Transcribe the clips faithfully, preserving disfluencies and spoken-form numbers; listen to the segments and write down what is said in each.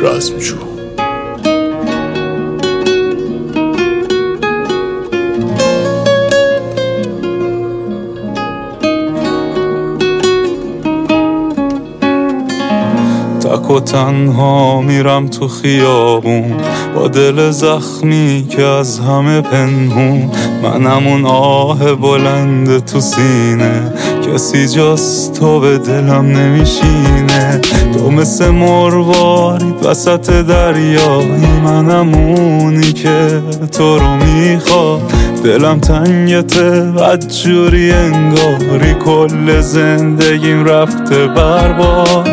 رزمجو. تک و تنها میرم تو خیابون با دل زخمی که از همه پنهون، منم اون آه بلند تو سینه، کسی جز تو به دلم نمیشینه. تو مثل مروارید وسط دریایی، منم اونی که تو رو میخواد. دلم تنگته بدجوری انگاری کل زندگیم رفته برباد.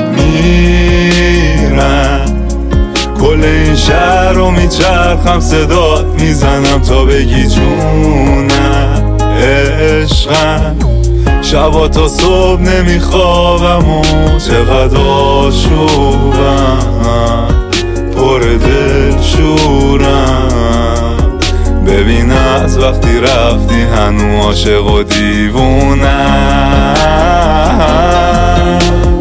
میرم کل این شهر رو میچرخم، صدات میزنم تا بگی جونم عشقم. شبا تا صبح نمیخوابم و چقدر آشوبم، پر دل شورم. ببین از وقتی رفتی هنو عاشق و دیوونم.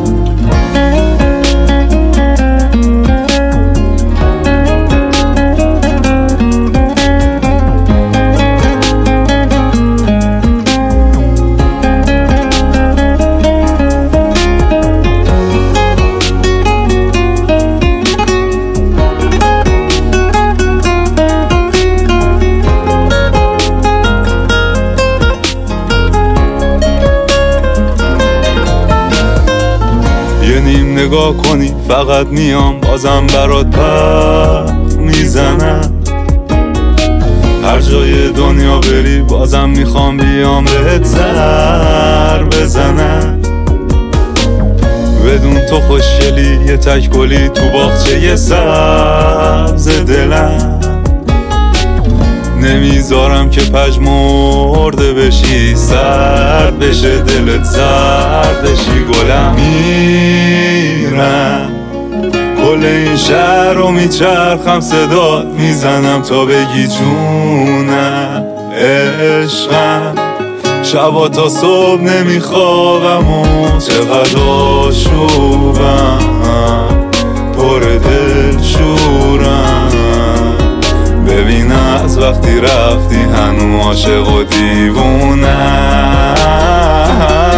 یه نیم نگاه کنی فقط میام بازم برات پر میزنم. هر جای دنیا بری بازم میخوام بیام بهت سر بزنم. بدون تو خوشگلی یه تک گلی تو باغچه یه سبز دلم. نمیذارم که پژمرده بشی، سرد بشه دلت، زرد بشی گلم. میرم کل این شهر رو میچرخم، صدات میزنم تا بگی جونم عشقم. شبا تا صبح نمیخوابم و چقدر آشوبم، پر دل شورم. ببین از وقتی رفتی هنو عاشق و دیوونم.